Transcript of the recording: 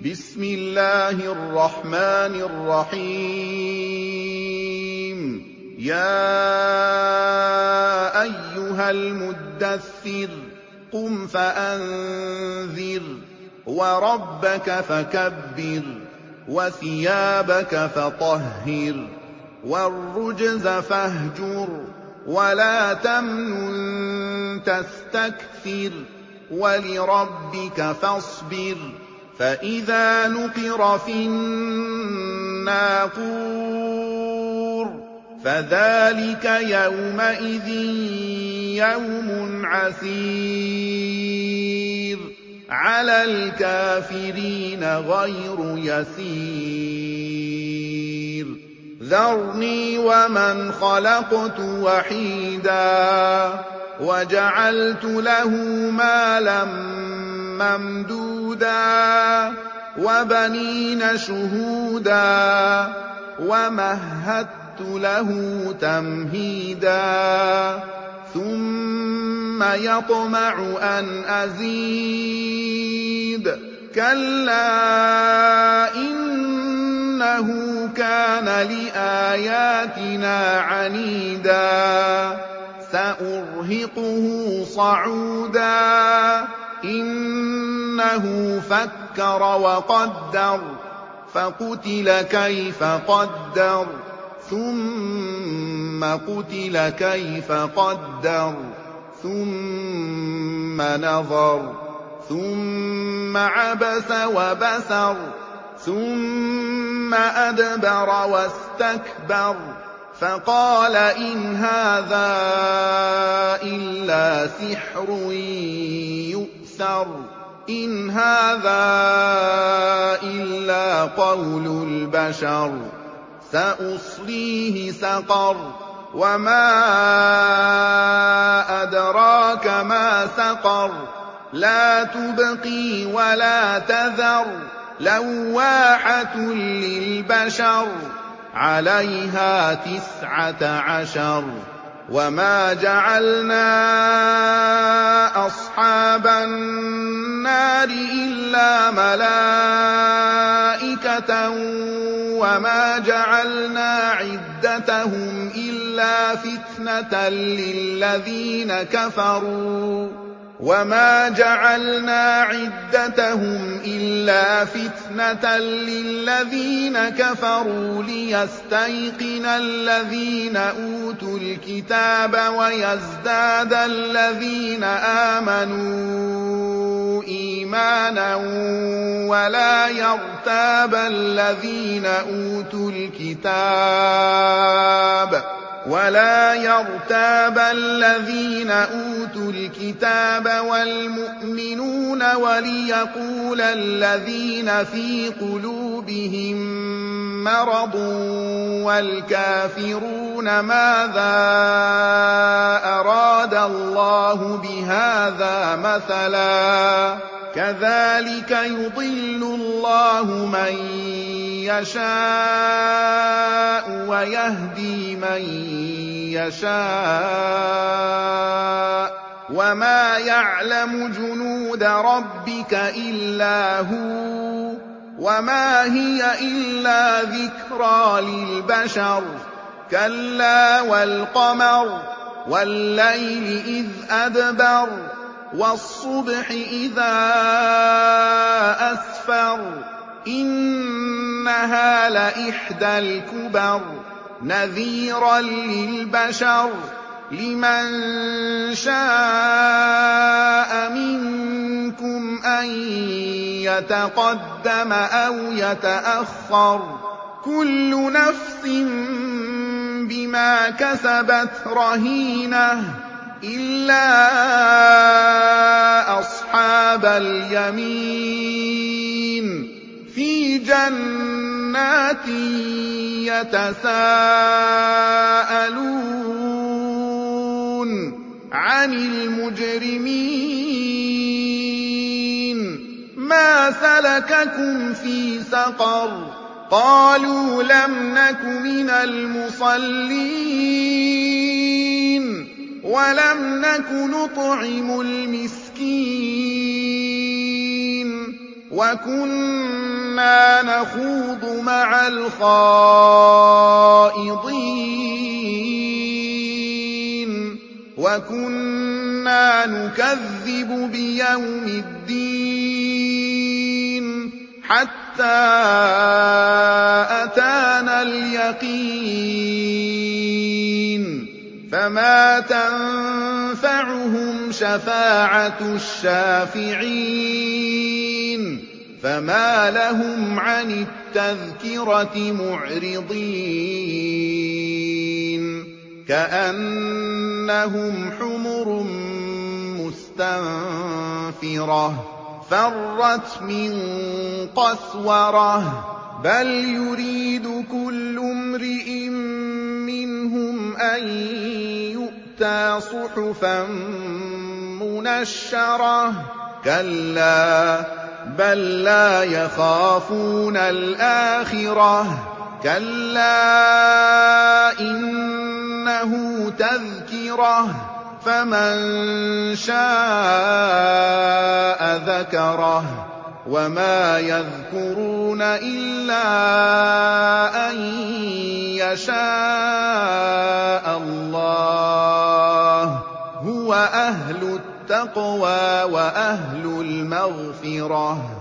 بسم الله الرحمن الرحيم يا أيها المدثر قم فأنذر وربك فكبر وثيابك فطهر والرجز فاهجر ولا تمنن تستكثر ولربك فاصبر فإذا نقر في الناقور فذلك يومئذ يوم عسير على الكافرين غير يسير ذرني ومن خلقت وحيدا وجعلت له مالا ممدودا وبنين شهودا ومهدت له تمهيدا ثم يطمع أن أزيد كلا إنه كان لآياتنا عنيدا سأرهقه صعودا إنه فكر وقدر فقتل كيف قدر ثم قتل كيف قدر ثم نظر ثم عبس وبسر ثم أدبر واستكبر فقال إن هذا إلا سحر يؤثر إن هذا إلا قول البشر سأصليه سقر وما أدراك ما سقر لا تبقي ولا تذر لواحة للبشر عليها 19 وما جعلنا أصحاب النار إلا ملائكة وما جعلنا عدتهم إلا فتنة للذين كفروا وما جعلنا عدتهم إلا فتنة للذين كفروا ليستيقن الذين أوتوا الكتاب ويزداد الذين آمنوا إيمانا ولا يرتاب الذين أوتوا الكتاب والمؤمنون وليقول الذين في قلوبهم مرض والكافرون ماذا أراد الله بهذا مثلا كذلك يضل الله من يشاء ويهدي من يشاء وما يعلم جنود ربك إلا هو وما هي إلا ذكرى للبشر كلا والقمر والليل إذ أدبر والصبح إذا أسفر إنها لإحدى الكبر نذيرا للبشر لمن شاء منكم أن يتقدم أو يتأخر كل نفس بما كسبت رهينة إلا أصحاب اليمين في جنات يتساءلون عن المجرمين ما سلككم في سقر قالوا لم نك من المصلين ولم نك نطعم المسكين وكنا نَخُوضُ مَعَ الْخَائِضِينَ وَكُنَّا نُكَذِّبُ بِيَوْمِ الدِّينِ حَتَّىٰ أَتَانَا الْيَقِينُ فَمَا تَنفَعُهُمْ شَفَاعَةُ الشَّافِعِينَ فَمَا لَهُمْ عَنِ التَّذْكِرَةِ مُعْرِضِينَ كَأَنَّهُمْ حُمُرٌ مُّسْتَنفِرَةٌ فَرَّتْ مِن قَسْوَرَةٍ بَلْ يُرِيدُ كُلُّ امْرِئٍ مِّنْهُمْ أَن يُؤْتَىٰ صُحُفًا مُّنَشَّرَةً كَلَّا بَل لَّا يَخَافُونَ الْآخِرَةَ كَلَّا إِنَّهُ تَذْكِرَةٌ فَمَن شَاءَ ذَكَرَهُ وَمَا يَذْكُرُونَ إِلَّا أَن يَشَاءَ اللَّهُ هُوَ أَهْلُ التَّقْوَىٰ وَأَهْلُ الْمَغْفِرَةِ